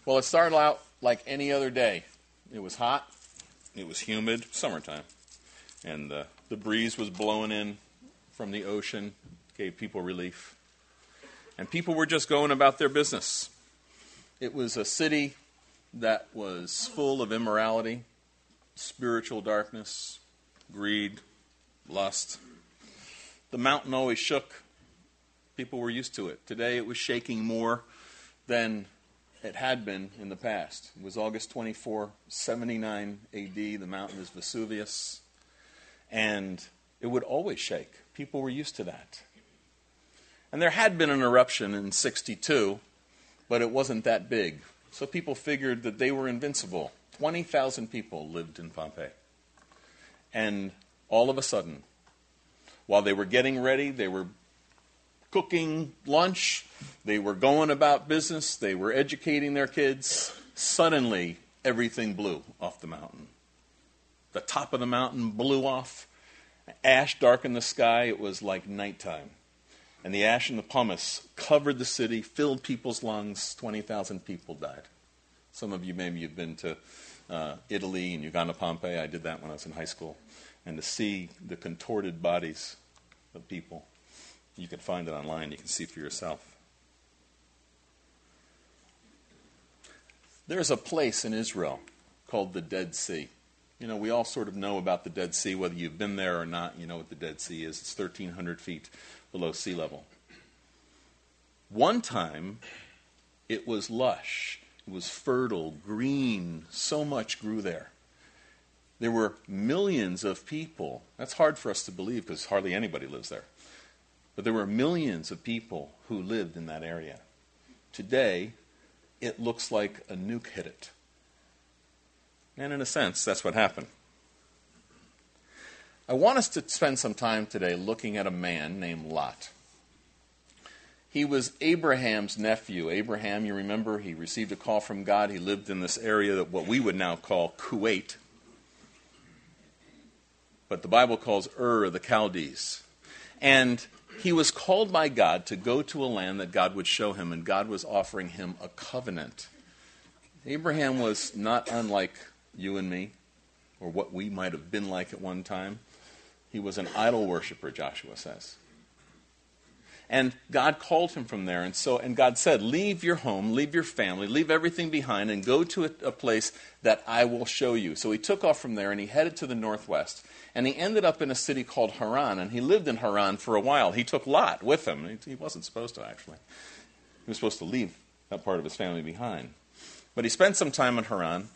Well, it started out like any other day. It was hot. It was humid. Summertime. And the breeze was blowing in from the ocean, gave people relief. And people were just going about their business. It was a city that was full of immorality, spiritual darkness, greed, lust. The mountain always shook. People were used to it. Today it was shaking more than it had been in the past. It was August 24, 79 A.D. The mountain is Vesuvius. And it would always shake. People were used to that. And there had been an eruption in 62, but it wasn't that big. So people figured that they were invincible. 20,000 people lived in Pompeii. And all of a sudden, while they were getting ready, they were cooking lunch, they were going about business, they were educating their kids, suddenly everything blew off the mountain. The top of the mountain blew off. Ash darkened the sky. It was like nighttime. And the ash and the pumice covered the city, filled people's lungs. 20,000 people died. Some of you maybe you've been to Italy and you've gone to Pompeii. I did that when I was in high school. And to see the contorted bodies of people, you can find it online. You can see for yourself. There's a place in Israel called the Dead Sea. You know, we all sort of know about the Dead Sea, whether you've been there or not. You know what the Dead Sea is. It's 1,300 feet below sea level. One time, it was lush. It was fertile, green. So much grew there. There were millions of people. That's hard for us to believe because hardly anybody lives there. But there were millions of people who lived in that area. Today, it looks like a nuke hit it. And in a sense, that's what happened. I want us to spend some time today looking at a man named Lot. He was Abraham's nephew. Abraham, you remember, he received a call from God. He lived in this area that what we would now call Kuwait. But the Bible calls Ur of the Chaldees. And he was called by God to go to a land that God would show him, and God was offering him a covenant. Abraham was not unlike you and me, or what we might have been like at one time. He was an idol worshiper, Joshua says. And God called him from there, and God said, leave your home, leave your family, leave everything behind, and go to a place that I will show you. So he took off from there, and he headed to the northwest. And he ended up in a city called Haran, and he lived in Haran for a while. He took Lot with him. He wasn't supposed to, actually. He was supposed to leave that part of his family behind. But he spent some time in Haran,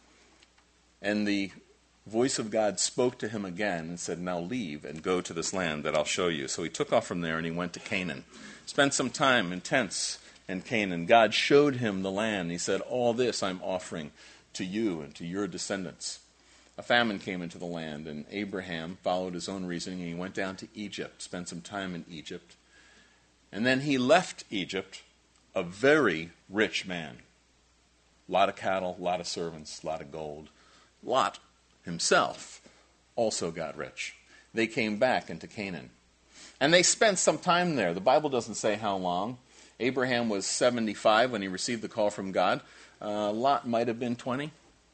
and the voice of God spoke to him again and said, now leave and go to this land that I'll show you. So he took off from there, and he went to Canaan. Spent some time in tents in Canaan. God showed him the land. He said, all this I'm offering to you and to your descendants. A famine came into the land, and Abraham followed his own reasoning, and he went down to Egypt, spent some time in Egypt. And then he left Egypt a very rich man. A lot of cattle, a lot of servants, a lot of gold. Lot himself also got rich. They came back into Canaan. And they spent some time there. The Bible doesn't say how long. Abraham was 75 when he received the call from God. Lot might have been 20.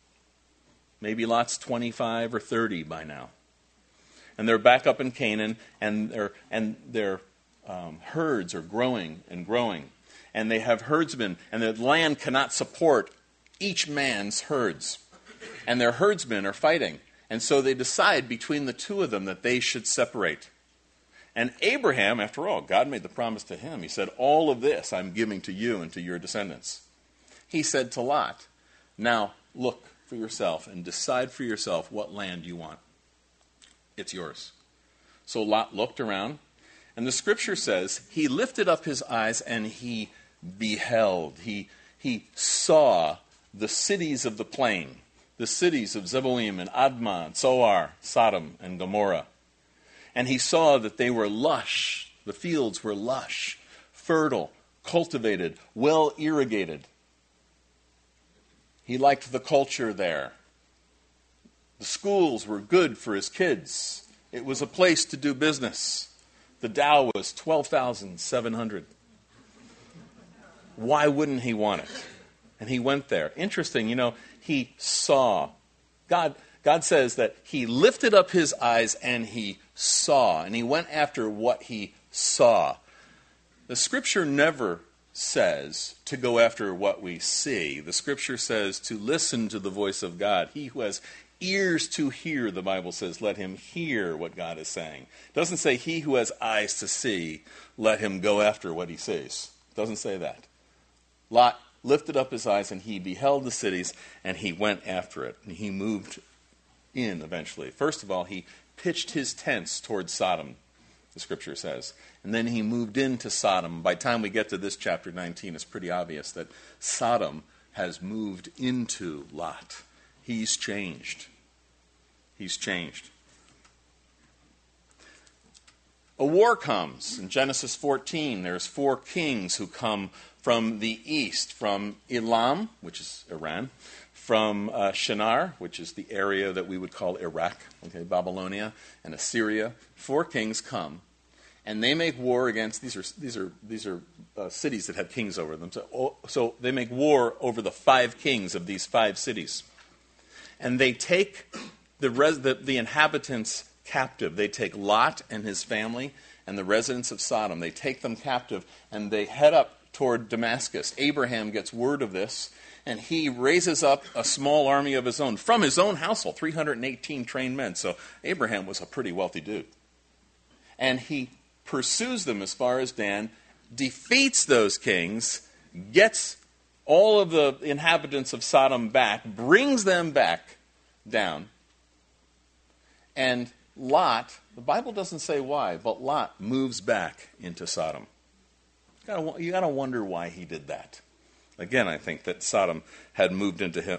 Maybe Lot's 25 or 30 by now. And they're back up in Canaan, and their herds are growing and growing. And they have herdsmen, and the land cannot support each man's herds. And their herdsmen are fighting. And so they decide between the two of them that they should separate. And Abraham, after all, God made the promise to him. He said, all of this I'm giving to you and to your descendants. He said to Lot, now look for yourself and decide for yourself what land you want. It's yours. So Lot looked around, and the scripture says he lifted up his eyes and he beheld. He saw the cities of the plain, the cities of Zeboim and Admah and Zoar, Sodom and Gomorrah. And he saw that they were lush. The fields were lush, fertile, cultivated, well irrigated. He liked the culture there. The schools were good for his kids. It was a place to do business. The Dow was 12,700. Why wouldn't he want it? And he went there. Interesting, he saw. God says that he lifted up his eyes and he saw. And he went after what he saw. The Scripture never says to go after what we see. The Scripture says to listen to the voice of God. He who has ears to hear, the Bible says, let him hear what God is saying. It doesn't say he who has eyes to see, let him go after what he sees. It doesn't say that. Lot lifted up his eyes and he beheld the cities and he went after it. And he moved in eventually. First of all, he pitched his tents towards Sodom, the Scripture says. And then he moved into Sodom. By the time we get to this chapter 19, it's pretty obvious that Sodom has moved into Lot. He's changed. He's changed. A war comes. In Genesis 14, there's 4 kings who come from the east, from Elam, which is Iran, from Shinar, which is the area that we would call Iraq, Babylonia, and Assyria. 4 kings come, and they make war against, these are cities that have kings over them. So they make war over the 5 kings of these 5 cities. And they take the inhabitants captive. They take Lot and his family and the residents of Sodom. They take them captive, and they head up toward Damascus. Abraham gets word of this, and he raises up a small army of his own from his own household, 318 trained men. So Abraham was a pretty wealthy dude. And he pursues them as far as Dan, defeats those kings, gets all of the inhabitants of Sodom back, brings them back down. And Lot, the Bible doesn't say why, but Lot moves back into Sodom. You got to wonder why he did that. Again, I think that Sodom had moved into him.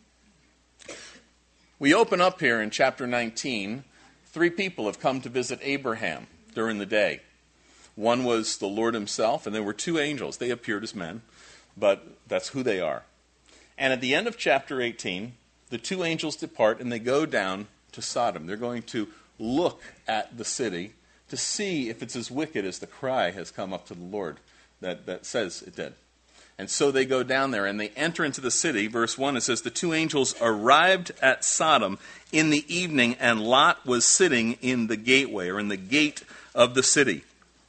We open up here in chapter 19. 3 people have come to visit Abraham during the day. One was the Lord himself, and there were 2 angels. They appeared as men, but that's who they are. And at the end of chapter 18, the 2 angels depart, and they go down to Sodom. They're going to look at the city to see if it's as wicked as the cry has come up to the Lord that says it did. And so they go down there and they enter into the city. Verse 1, it says, the 2 angels arrived at Sodom in the evening, and Lot was sitting in the gateway, or in the gate of the city.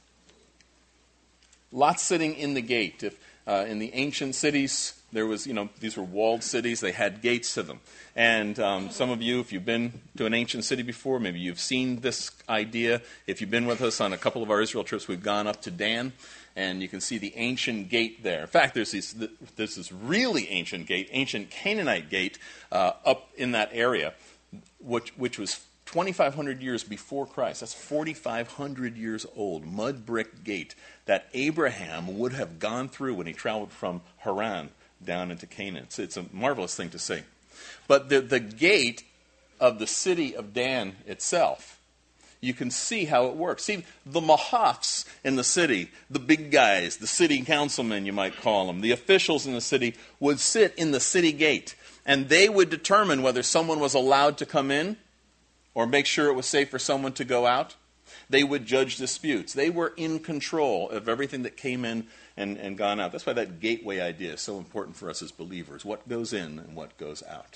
Lot sitting in the gate. If in the ancient cities, there was, these were walled cities. They had gates to them. And some of you, if you've been to an ancient city before, maybe you've seen this idea. If you've been with us on a couple of our Israel trips, we've gone up to Dan, and you can see the ancient gate there. In fact, there's this really ancient gate, ancient Canaanite gate, up in that area, which was 2,500 years before Christ. That's 4,500 years old, mud brick gate that Abraham would have gone through when he traveled from Haran down into Canaan. It's a marvelous thing to see. But the gate of the city of Dan itself, you can see how it works. See, the mahafs in the city, the big guys, the city councilmen, you might call them, the officials in the city would sit in the city gate, and they would determine whether someone was allowed to come in or make sure it was safe for someone to go out. They would judge disputes. They were in control of everything that came in and gone out. That's why that gateway idea is so important for us as believers. What goes in and what goes out.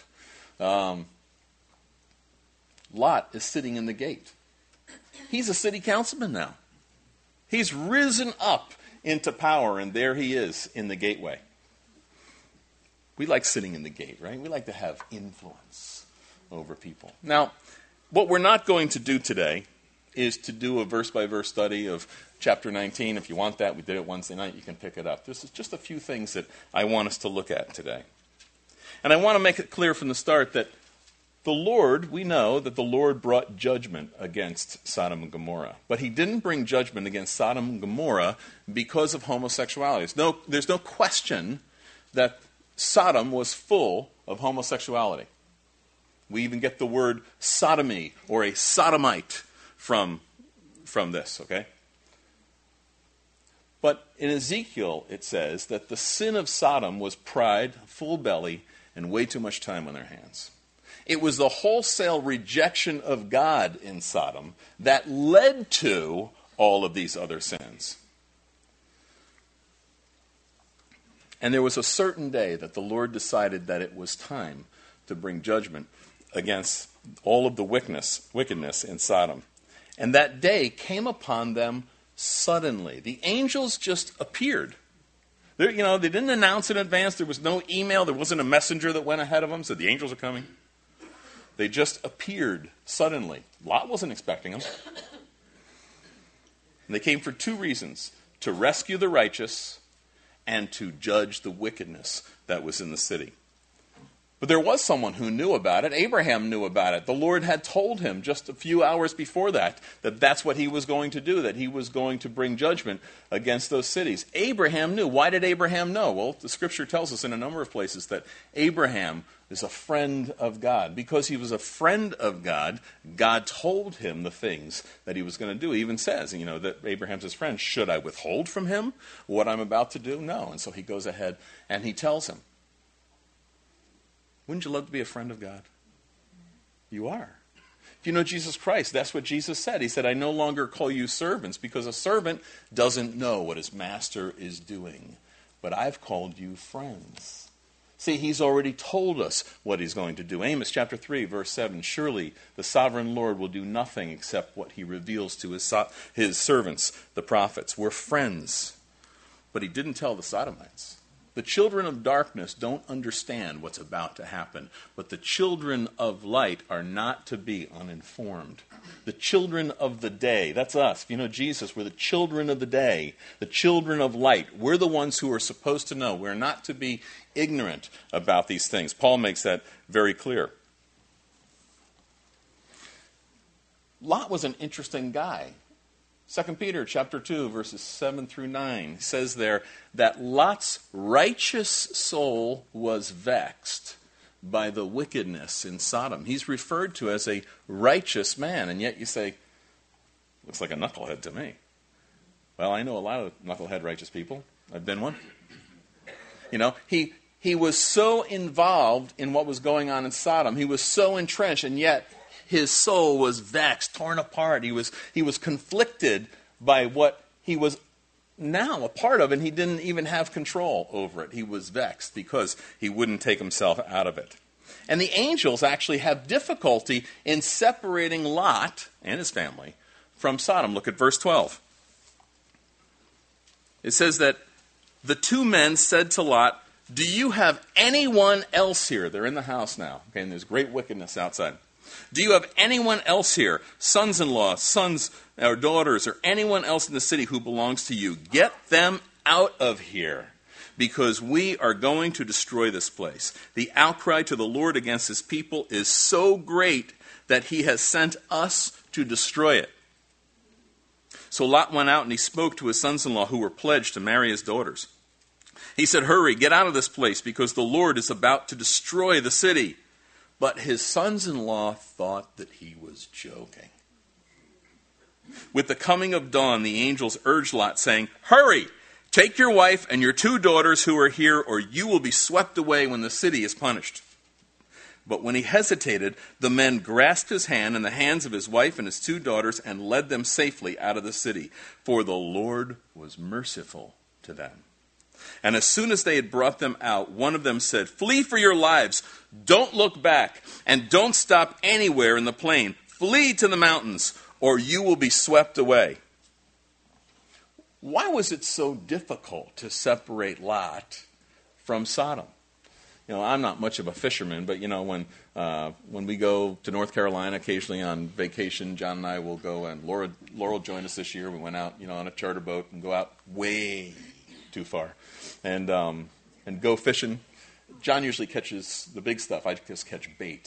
Lot is sitting in the gate. He's a city councilman now. He's risen up into power, and there he is in the gateway. We like sitting in the gate, right? We like to have influence over people. Now, what we're not going to do today is to do a verse-by-verse study of chapter 19. If you want that, we did it Wednesday night. You can pick it up. This is just a few things that I want us to look at today. And I want to make it clear from the start that we know that the Lord brought judgment against Sodom and Gomorrah. But he didn't bring judgment against Sodom and Gomorrah because of homosexuality. There's no question that Sodom was full of homosexuality. We even get the word sodomy or a sodomite from this, okay? But in Ezekiel, it says that the sin of Sodom was pride, full belly, and way too much time on their hands. It was the wholesale rejection of God in Sodom that led to all of these other sins. And there was a certain day that the Lord decided that it was time to bring judgment against all of the wickedness in Sodom. And that day came upon them suddenly. The angels just appeared. They didn't announce in advance. There was no email. There wasn't a messenger that went ahead of them, said the angels are coming. They just appeared suddenly. Lot wasn't expecting them. And they came for two reasons: to rescue the righteous and to judge the wickedness that was in the city. But there was someone who knew about it. Abraham knew about it. The Lord had told him just a few hours before that that's what he was going to do, that he was going to bring judgment against those cities. Abraham knew. Why did Abraham know? Well, the Scripture tells us in a number of places that Abraham is a friend of God. Because he was a friend of God, God told him the things that he was going to do. He even says, that Abraham's his friend. Should I withhold from him what I'm about to do? No. And so he goes ahead and he tells him. Wouldn't you love to be a friend of God? You are. If you know Jesus Christ, that's what Jesus said. He said, I no longer call you servants, because a servant doesn't know what his master is doing. But I've called you friends. See, he's already told us what he's going to do. Amos chapter 3, verse 7, surely the sovereign Lord will do nothing except what he reveals to his servants, the prophets. We're friends. But he didn't tell the Sodomites. The children of darkness don't understand what's about to happen, but the children of light are not to be uninformed. The children of the day, that's us. If you know Jesus, we're the children of the day, the children of light. We're the ones who are supposed to know. We're not to be ignorant about these things. Paul makes that very clear. Lot was an interesting guy. 2 Peter chapter 2, verses 7 through 9 says there that Lot's righteous soul was vexed by the wickedness in Sodom. He's referred to as a righteous man, and yet you say, looks like a knucklehead to me. Well, I know a lot of knucklehead righteous people. I've been one. He was so involved in what was going on in Sodom. He was so entrenched, and yet his soul was vexed, torn apart. He was conflicted by what he was now a part of, and he didn't even have control over it. He was vexed because he wouldn't take himself out of it. And the angels actually have difficulty in separating Lot and his family from Sodom. Look at verse 12. It says that the two men said to Lot, do you have anyone else here? They're in the house now, okay, and there's great wickedness outside. Do you have anyone else here, sons-in-law, sons or daughters, or anyone else in the city who belongs to you? Get them out of here, because we are going to destroy this place. The outcry to the Lord against his people is so great that he has sent us to destroy it. So Lot went out and he spoke to his sons-in-law who were pledged to marry his daughters. He said, hurry, get out of this place, because the Lord is about to destroy the city. But his sons-in-law thought that he was joking. With the coming of dawn, the angels urged Lot, saying, hurry, take your wife and your two daughters who are here, or you will be swept away when the city is punished. But when he hesitated, the men grasped his hand and the hands of his wife and his two daughters and led them safely out of the city, for the Lord was merciful to them. And as soon as they had brought them out, one of them said, flee for your lives. Don't look back, and don't stop anywhere in the plain. Flee to the mountains, or you will be swept away. Why was it so difficult to separate Lot from Sodom? I'm not much of a fisherman, but when we go to North Carolina occasionally on vacation, John and I will go, and Laura joined us this year. We went out, on a charter boat and go out way too far and go fishing. John usually catches the big stuff. I just catch bait.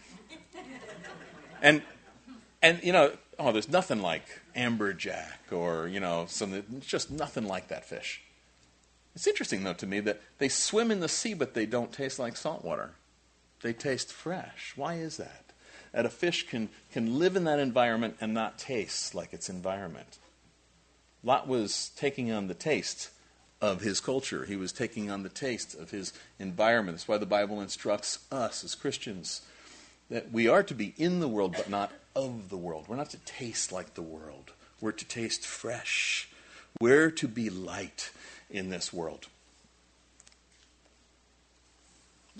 And there's nothing like amberjack or, something. It's just nothing like that fish. It's interesting, though, to me that they swim in the sea, but they don't taste like salt water. They taste fresh. Why is that? That a fish can live in that environment and not taste like its environment. Lot was taking on the taste of his culture. He was taking on the taste of his environment. That's why the Bible instructs us as Christians that we are to be in the world, but not of the world. We're not to taste like the world. We're to taste fresh. We're to be light in this world.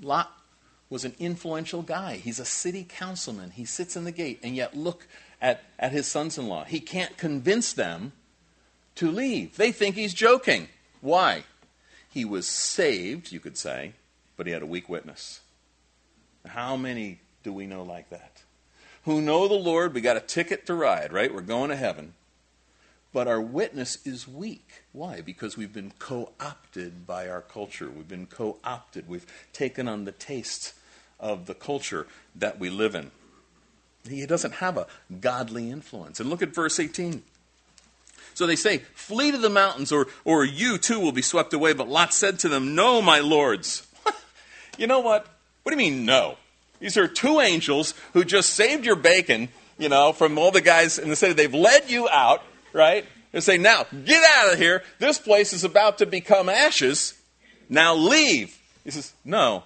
Lot was an influential guy. He's a city councilman. He sits in the gate, and yet look at his sons-in-law. He can't convince them to leave. They think he's joking. Why? He was saved, you could say, but he had a weak witness. How many do we know like that? Who know the Lord, we got a ticket to ride, right? We're going to heaven. But our witness is weak. Why? Because we've been co-opted by our culture. We've been co-opted. We've taken on the taste of the culture that we live in. He doesn't have a godly influence. And look at verse 18. So they say, flee to the mountains, or you too will be swept away. But Lot said to them, no, my lords. You know what? What do you mean, no? These are two angels who just saved your bacon, from all the guys in the city. They've led you out, right? They say, now, get out of here. This place is about to become ashes. Now leave. He says, no.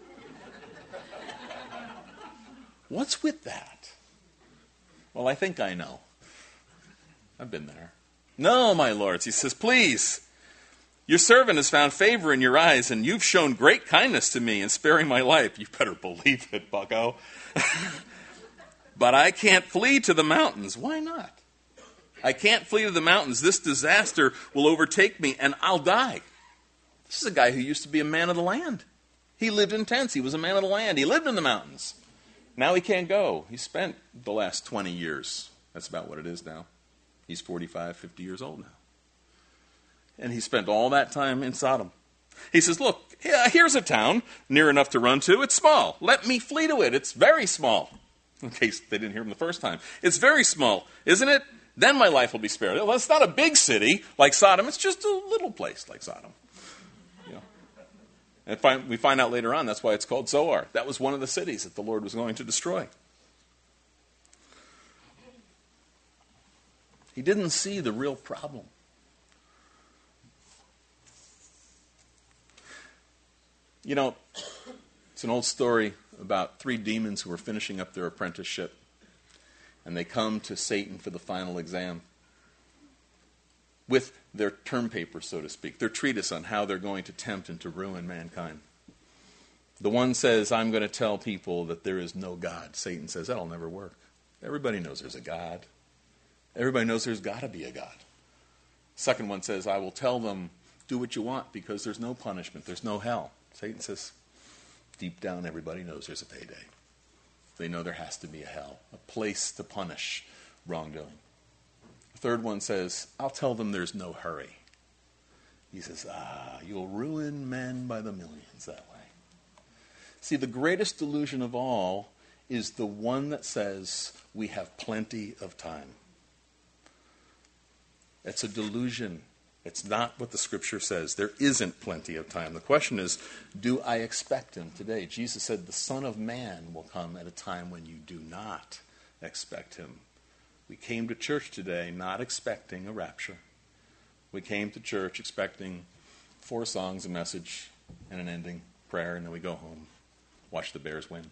What's with that? Well, I think I know. I've been there. No, my lords. He says, please. Your servant has found favor in your eyes, and you've shown great kindness to me in sparing my life. You better believe it, bucko. But I can't flee to the mountains. Why not? I can't flee to the mountains. This disaster will overtake me, and I'll die. This is a guy who used to be a man of the land. He lived in tents. He was a man of the land. He lived in the mountains. Now he can't go. He spent the last 20 years. That's about what it is now. He's 45, 50 years old now. And he spent all that time in Sodom. He says, look, here's a town near enough to run to. It's small. Let me flee to it. It's very small. In case they didn't hear him the first time. It's very small, isn't it? Then my life will be spared. Well, it's not a big city like Sodom. It's just a little place like Sodom. And we find out later on that's why it's called Zoar. That was one of the cities that the Lord was going to destroy. He didn't see the real problem. It's an old story about 3 demons who were finishing up their apprenticeship. And they come to Satan for the final exam with their term paper, so to speak, their treatise on how they're going to tempt and to ruin mankind. The one says, I'm going to tell people that there is no God. Satan says, that'll never work. Everybody knows there's a God. Everybody knows there's got to be a God. Second one says, I will tell them, do what you want because there's no punishment, there's no hell. Satan says, deep down everybody knows there's a payday. They know there has to be a hell, a place to punish wrongdoing. The third one says, I'll tell them there's no hurry. He says, you'll ruin men by the millions that way. See, the greatest delusion of all is the one that says we have plenty of time. It's a delusion. It's not what the Scripture says. There isn't plenty of time. The question is, do I expect him today? Jesus said, the Son of Man will come at a time when you do not expect him. We came to church today not expecting a rapture. We came to church expecting 4 songs, a message, and an ending prayer, and then we go home, watch the Bears win.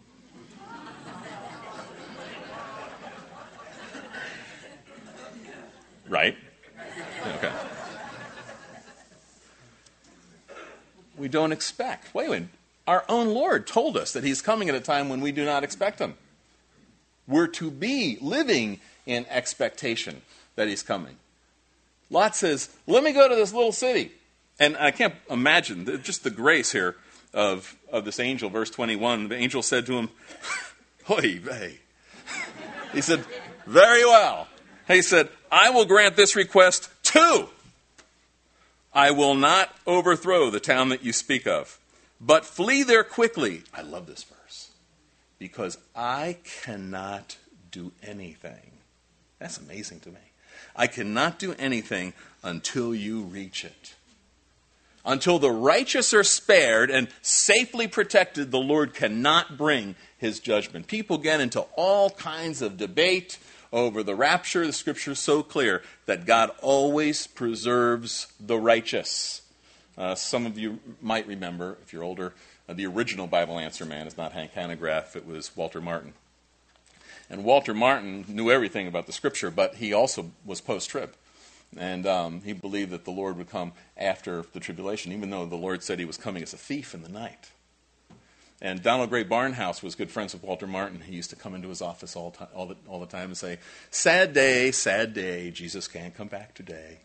Right? Okay. We don't expect. Wait a minute. Our own Lord told us that he's coming at a time when we do not expect him. We're to be living in expectation that he's coming. Lot says, let me go to this little city. And I can't imagine just the grace here of this angel. Verse 21, the angel said to him, Oy vey. He said, very well. He said, I will grant this request too. I will not overthrow the town that you speak of, but flee there quickly. I love this verse. Because I cannot do anything. That's amazing to me. I cannot do anything until you reach it. Until the righteous are spared and safely protected, the Lord cannot bring his judgment. People get into all kinds of debate over the rapture. The Scripture is so clear that God always preserves the righteous. Some of you might remember, if you're older, the original Bible Answer Man is not Hank Hanegraaff, it was Walter Martin. And Walter Martin knew everything about the Scripture, but he also was post-trib. And he believed that the Lord would come after the tribulation, even though the Lord said he was coming as a thief in the night. And Donald Gray Barnhouse was good friends with Walter Martin. He used to come into his office all the time and say, sad day, Jesus can't come back today.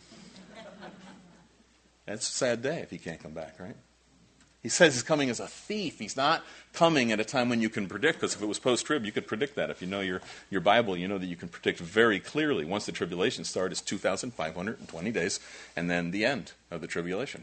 That's a sad day if he can't come back, right? He says he's coming as a thief. He's not coming at a time when you can predict, because if it was post-trib, you could predict that. If you know your Bible, you know that you can predict very clearly. Once the tribulation starts, it's 2,520 days, and then the end of the tribulation.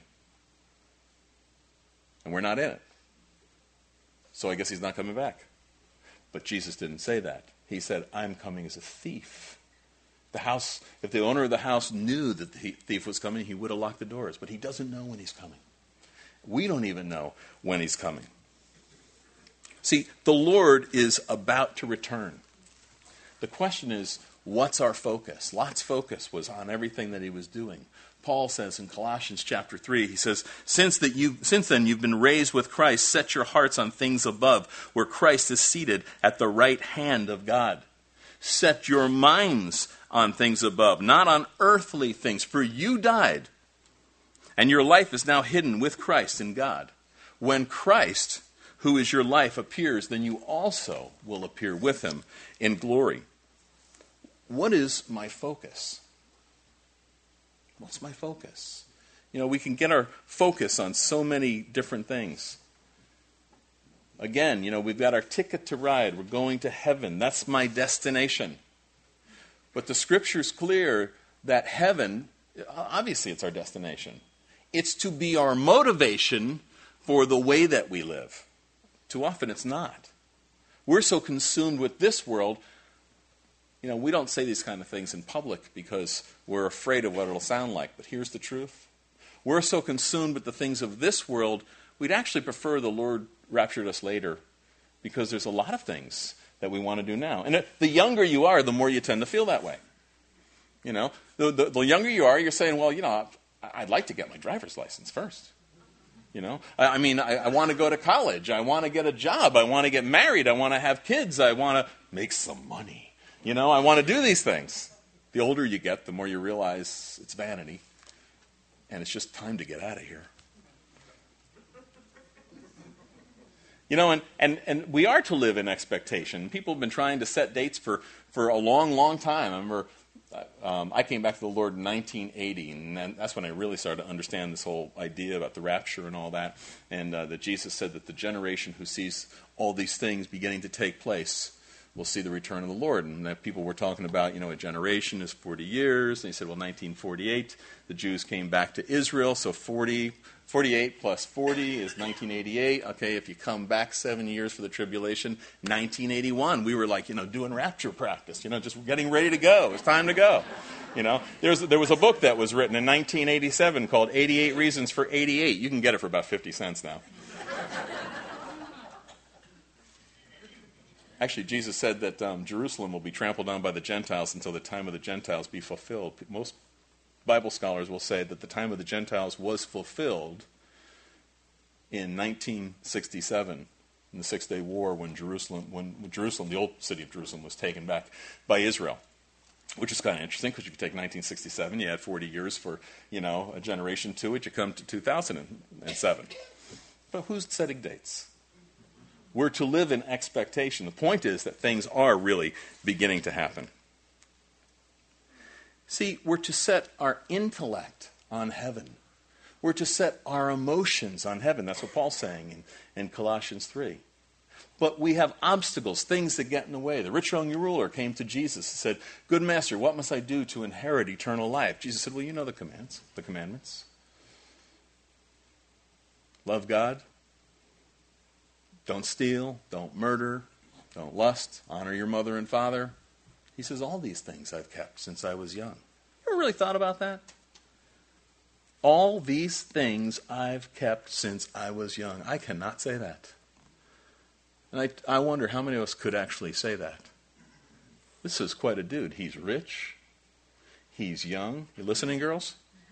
And we're not in it. So I guess he's not coming back. But Jesus didn't say that. He said, I'm coming as a thief. If the owner of the house knew that the thief was coming, he would have locked the doors. But he doesn't know when he's coming. We don't even know when he's coming. See, the Lord is about to return. The question is, what's our focus? Lot's focus was on everything that he was doing. Paul says in Colossians chapter 3, he says, Since then you've been raised with Christ, set your hearts on things above, where Christ is seated at the right hand of God. Set your minds on things above, not on earthly things, for you died, and your life is now hidden with Christ in God. When Christ, who is your life, appears, then you also will appear with him in glory. What is my focus? What's my focus? We can get our focus on so many different things. Again, we've got our ticket to ride. We're going to heaven. That's my destination. But the Scripture's clear that heaven, obviously it's our destination. It's to be our motivation for the way that we live. Too often it's not. We're so consumed with this world. We don't say these kind of things in public because we're afraid of what it'll sound like. But here's the truth. We're so consumed with the things of this world, we'd actually prefer the Lord raptured us later, because there's a lot of things that we want to do now. And the younger you are, the more you tend to feel that way. The younger you are, you're saying, well, I'd like to get my driver's license first. I want to go to college. I want to get a job. I want to get married. I want to have kids. I want to make some money. I want to do these things. The older you get, the more you realize it's vanity. And it's just time to get out of here. And we are to live in expectation. People have been trying to set dates for a long, long time. I remember I came back to the Lord in 1980, and that's when I really started to understand this whole idea about the rapture and all that, and that Jesus said that the generation who sees all these things beginning to take place will see the return of the Lord. And that people were talking about, a generation is 40 years. And he said, 1948, the Jews came back to Israel, so 48 plus 40 is 1988. Okay, if you come back 7 years for the tribulation, 1981, we were doing rapture practice, just getting ready to go. It was time to go. There was a book that was written in 1987 called 88 Reasons for 88. You can get it for about 50 cents now. Actually, Jesus said that Jerusalem will be trampled down by the Gentiles until the time of the Gentiles be fulfilled. Most Bible scholars will say that the time of the Gentiles was fulfilled in 1967, in the Six-Day War, when Jerusalem, the old city of Jerusalem, was taken back by Israel. Which is kind of interesting, because you could take 1967, you add 40 years for, a generation to it, you come to 2007. But who's setting dates? We're to live in expectation. The point is that things are really beginning to happen. See, we're to set our intellect on heaven. We're to set our emotions on heaven. That's what Paul's saying in Colossians 3. But we have obstacles, things that get in the way. The rich young ruler came to Jesus and said, "Good master, what must I do to inherit eternal life?" Jesus said, "Well, you know the commandments. Love God. Don't steal, don't murder, don't lust, honor your mother and father." He says, all these things I've kept since I was young. You ever really thought about that? All these things I've kept since I was young. I cannot say that. And I wonder how many of us could actually say that. This is quite a dude. He's rich. He's young. You listening, girls?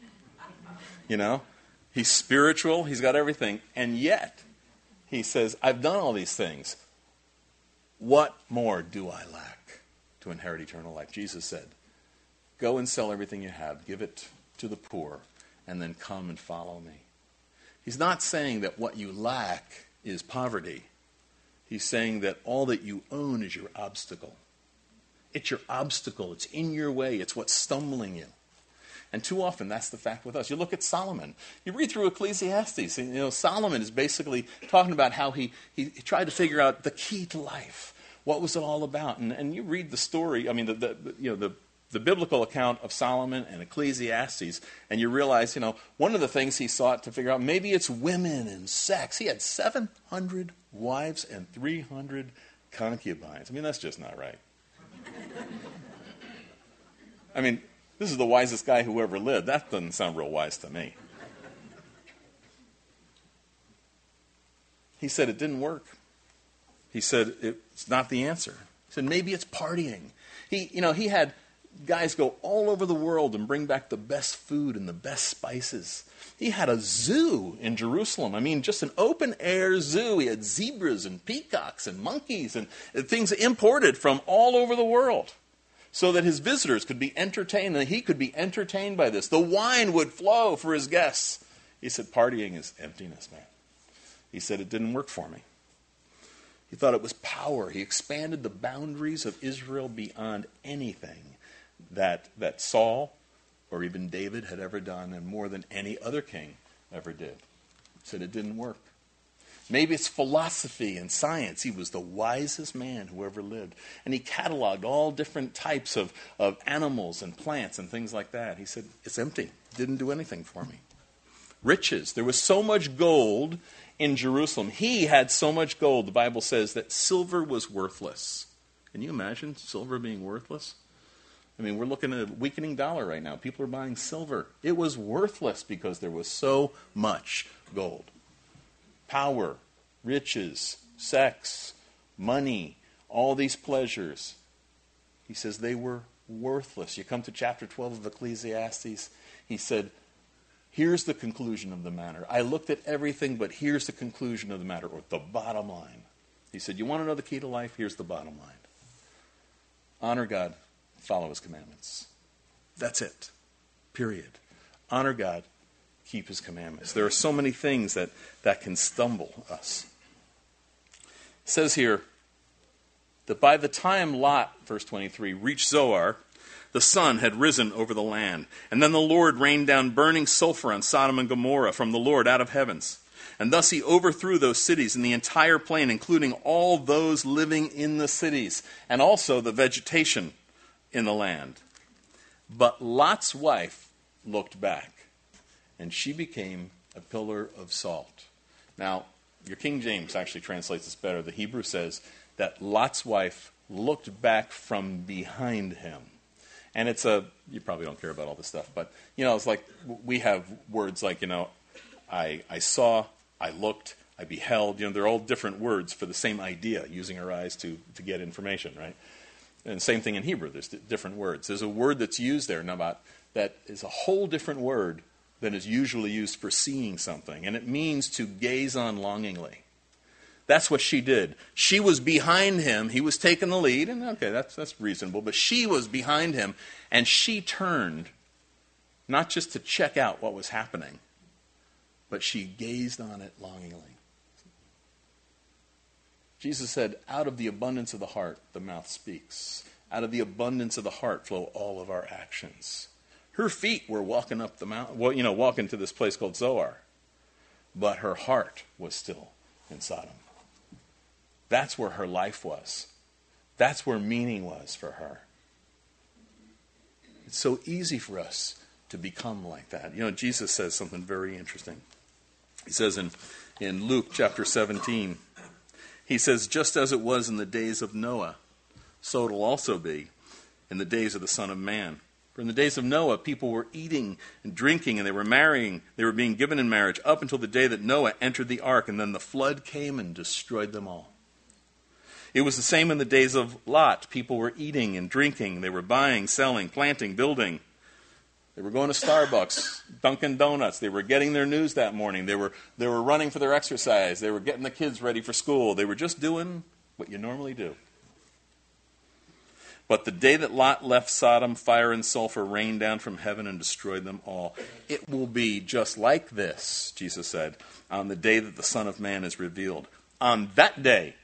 He's spiritual. He's got everything. And yet, he says, I've done all these things. What more do I lack to inherit eternal life? Jesus said, go and sell everything you have, give it to the poor, and then come and follow me. He's not saying that what you lack is poverty. He's saying that all that you own is your obstacle. It's your obstacle. It's in your way. It's what's stumbling you. And too often, that's the fact with us. You look at Solomon. You read through Ecclesiastes. And, Solomon is basically talking about how he tried to figure out the key to life. What was it all about? And you read the story. I mean, the biblical account of Solomon and Ecclesiastes, and you realize, one of the things he sought to figure out, maybe it's women and sex. He had 700 wives and 300 concubines. I mean, that's just not right. I mean, this is the wisest guy who ever lived. That doesn't sound real wise to me. He said it didn't work. He said it's not the answer. He said maybe it's partying. He had guys go all over the world and bring back the best food and the best spices. He had a zoo in Jerusalem. I mean, just an open-air zoo. He had zebras and peacocks and monkeys and things imported from all over the world so that his visitors could be entertained and he could be entertained by this. The wine would flow for his guests. He said, partying is emptiness, man. He said, it didn't work for me. He thought it was power. He expanded the boundaries of Israel beyond anything that Saul or even David had ever done, and more than any other king ever did. He said it didn't work. Maybe it's philosophy and science. He was the wisest man who ever lived. And he cataloged all different types of animals and plants and things like that. He said, it's empty. It didn't do anything for me. Riches. There was so much gold in Jerusalem. He had so much gold, the Bible says, that silver was worthless. Can you imagine silver being worthless? I mean, we're looking at a weakening dollar right now. People are buying silver. It was worthless because there was so much gold. Power, riches, sex, money, all these pleasures. He says they were worthless. You come to chapter 12 of Ecclesiastes. He said, here's the conclusion of the matter. I looked at everything, but here's the conclusion of the matter, or the bottom line. He said, you want to know the key to life? Here's the bottom line. Honor God. Follow his commandments. That's it. Period. Honor God. Keep his commandments. There are so many things that can stumble us. It says here that by the time Lot, verse 23, reached Zoar, the sun had risen over the land. And then the Lord rained down burning sulfur on Sodom and Gomorrah from the Lord out of heavens. And thus he overthrew those cities and the entire plain, including all those living in the cities, and also the vegetation in the land. But Lot's wife looked back, and she became a pillar of salt. Now, your King James actually translates this better. The Hebrew says that Lot's wife looked back from behind him. And you probably don't care about all this stuff, but, it's like we have words like, I saw, I looked, I beheld. They're all different words for the same idea, using our eyes to get information, right? And same thing in Hebrew. There's different words. There's a word that's used there, Nabat, that is a whole different word than is usually used for seeing something. And it means to gaze on longingly. That's what she did. She was behind him. He was taking the lead. And okay, that's reasonable. But she was behind him. And she turned, not just to check out what was happening, but she gazed on it longingly. Jesus said, out of the abundance of the heart, the mouth speaks. Out of the abundance of the heart flow all of our actions. Her feet were walking up the mountain, walking to this place called Zoar. But her heart was still in Sodom. That's where her life was. That's where meaning was for her. It's so easy for us to become like that. Jesus says something very interesting. He says in Luke chapter 17, he says, just as it was in the days of Noah, so it will also be in the days of the Son of Man. For in the days of Noah, people were eating and drinking, and they were marrying. They were being given in marriage up until the day that Noah entered the ark, and then the flood came and destroyed them all. It was the same in the days of Lot. People were eating and drinking. They were buying, selling, planting, building. They were going to Starbucks, Dunkin' Donuts. They were getting their news that morning. They were running for their exercise. They were getting the kids ready for school. They were just doing what you normally do. But the day that Lot left Sodom, fire and sulfur rained down from heaven and destroyed them all. It will be just like this, Jesus said, on the day that the Son of Man is revealed. On that day,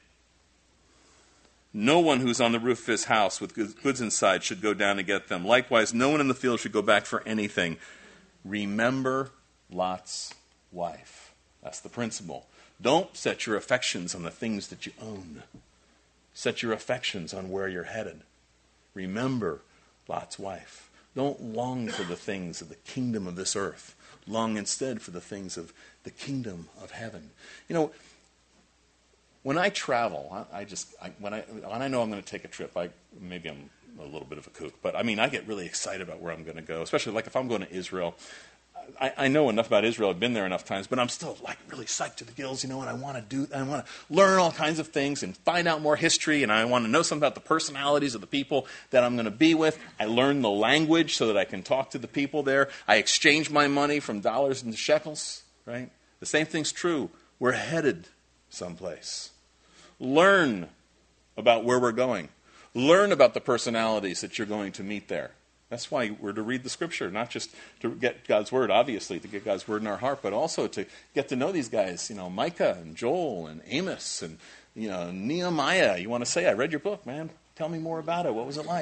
no one who's on the roof of his house with goods inside should go down to get them. Likewise, no one in the field should go back for anything. Remember Lot's wife. That's the principle. Don't set your affections on the things that you own. Set your affections on where you're headed. Remember Lot's wife. Don't long for the things of the kingdom of this earth. Long instead for the things of the kingdom of heaven. You know, when I travel, when I know I'm going to take a trip, maybe I'm a little bit of a kook, but I mean, I get really excited about where I'm going to go, especially like if I'm going to Israel. I know enough about Israel. I've been there enough times, but I'm still like really psyched to the gills, and I want to learn all kinds of things and find out more history, and I want to know something about the personalities of the people that I'm going to be with. I learn the language so that I can talk to the people there. I exchange my money from dollars into shekels, right? The same thing's true. We're headed someplace. Learn about where we're going. Learn about the personalities that you're going to meet there. That's why we're to read the Scripture, not just to get God's Word, obviously, to get God's Word in our heart, but also to get to know these guys, Micah and Joel and Amos and, Nehemiah. You want to say, I read your book, man. Tell me more about it. What was it like?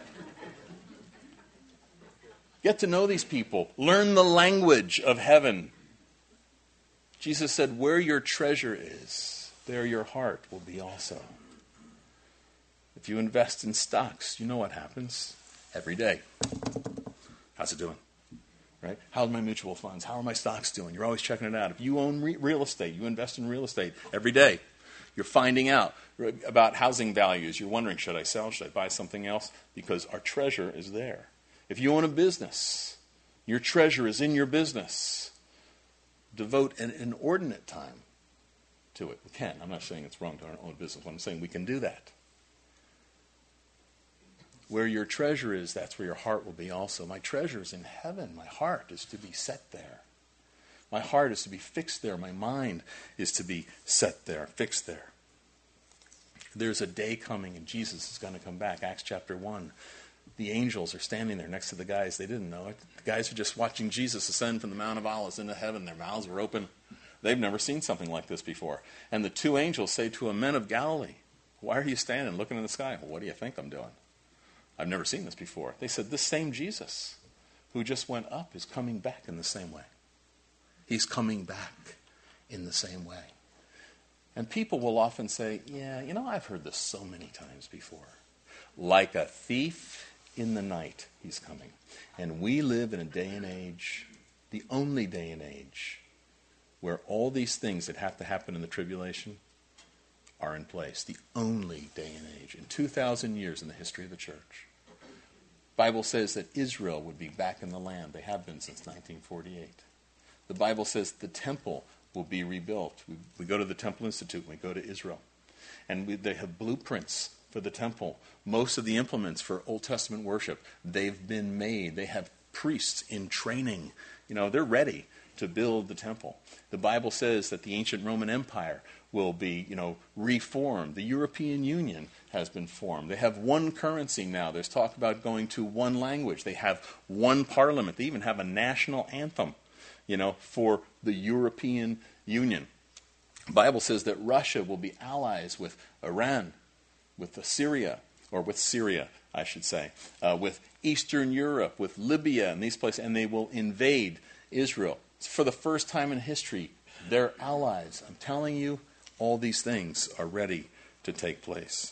Get to know these people. Learn the language of heaven. Jesus said, where your treasure is, there your heart will be also. If you invest in stocks, you know what happens. Every day. How's it doing? Right? How's my mutual funds? How are my stocks doing? You're always checking it out. If you own real estate, you invest in real estate every day. You're finding out about housing values. You're wondering, should I sell? Should I buy something else? Because our treasure is there. If you own a business, your treasure is in your business. Devote an inordinate time to it. We can. I'm not saying it's wrong to own a business. I'm saying we can do that. Where your treasure is, that's where your heart will be also. My treasure is in heaven. My heart is to be set there. My heart is to be fixed there. My mind is to be set there, fixed there. There's a day coming and Jesus is going to come back. Acts chapter 1. The angels are standing there next to the guys. They didn't know it. The guys are just watching Jesus ascend from the Mount of Olives into heaven. Their mouths were open. They've never seen something like this before. And the two angels say to him, men of Galilee, why are you standing looking in the sky? Well, what do you think I'm doing? I've never seen this before. They said, this same Jesus who just went up is coming back in the same way. He's coming back in the same way. And people will often say, yeah, I've heard this so many times before. Like a thief in the night, he's coming. And we live in a day and age, the only day and age, where all these things that have to happen in the tribulation are in place. The only day and age in 2,000 years in the history of the church. The Bible says that Israel would be back in the land. They have been since 1948. The Bible says the temple will be rebuilt. We go to the Temple Institute and we go to Israel. And they have blueprints for the temple. Most of the implements for Old Testament worship, they've been made. They have priests in training. They're ready to build the temple. The Bible says that the ancient Roman Empire will be, reformed. The European Union has been formed. They have one currency now. There's talk about going to one language. They have one parliament. They even have a national anthem, for the European Union. The Bible says that Russia will be allies with Iran, with Syria, I should say, with Eastern Europe, with Libya and these places, and they will invade Israel. For the first time in history, they're allies. I'm telling you, all these things are ready to take place.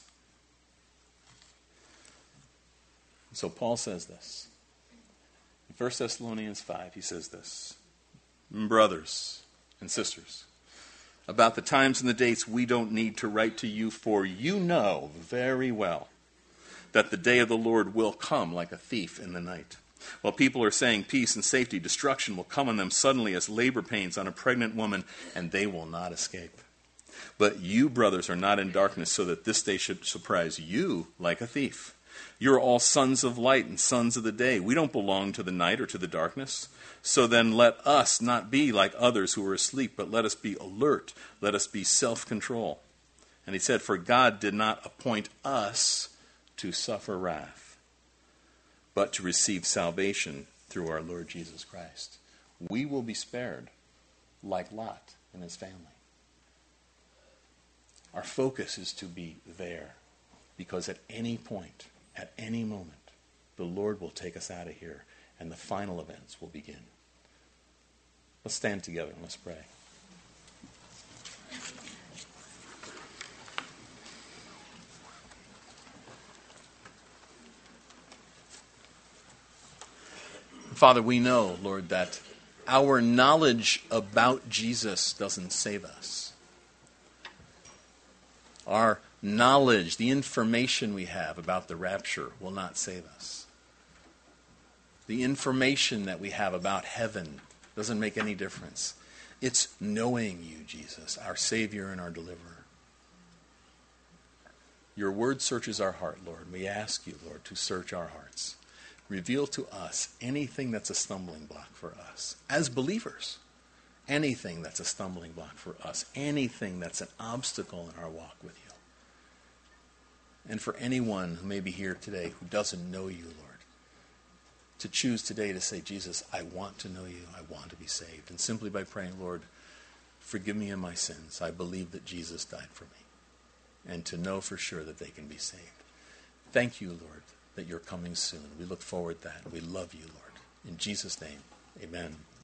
So Paul says this. In 1 Thessalonians 5, he says this. Brothers and sisters, about the times and the dates we don't need to write to you, for you know very well that the day of the Lord will come like a thief in the night. While people are saying peace and safety, destruction will come on them suddenly as labor pains on a pregnant woman, and they will not escape. But you, brothers, are not in darkness, so that this day should surprise you like a thief. You're all sons of light and sons of the day. We don't belong to the night or to the darkness. So then let us not be like others who are asleep, but let us be alert. Let us be self-control. And he said, for God did not appoint us to suffer wrath, but to receive salvation through our Lord Jesus Christ. We will be spared like Lot and his family. Our focus is to be there, because at any point, at any moment, the Lord will take us out of here and the final events will begin. Let's stand together and let's pray. Father, we know, Lord, that our knowledge about Jesus doesn't save us. Our knowledge, the information we have about the rapture will not save us. The information that we have about heaven doesn't make any difference. It's knowing you, Jesus, our Savior and our Deliverer. Your word searches our heart, Lord. We ask you, Lord, to search our hearts. Reveal to us anything that's a stumbling block for us as believers. Anything that's a stumbling block for us. Anything that's an obstacle in our walk with you. And for anyone who may be here today who doesn't know you, Lord, to choose today to say, Jesus, I want to know you. I want to be saved. And simply by praying, Lord, forgive me of my sins. I believe that Jesus died for me. And to know for sure that they can be saved. Thank you, Lord, that you're coming soon. We look forward to that. We love you, Lord. In Jesus' name, amen.